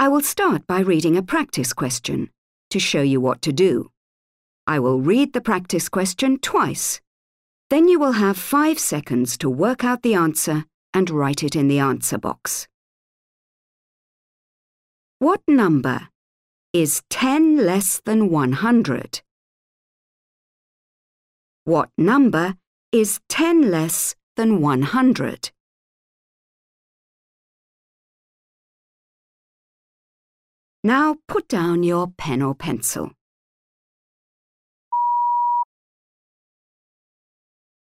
I will start by reading a practice question to show you what to do. I will read the practice question twice. Then you will have 5 seconds to work out the answer and write it in the answer box. What number is 10 less than 100? What number is 10 less than 100? Now put down your pen or pencil.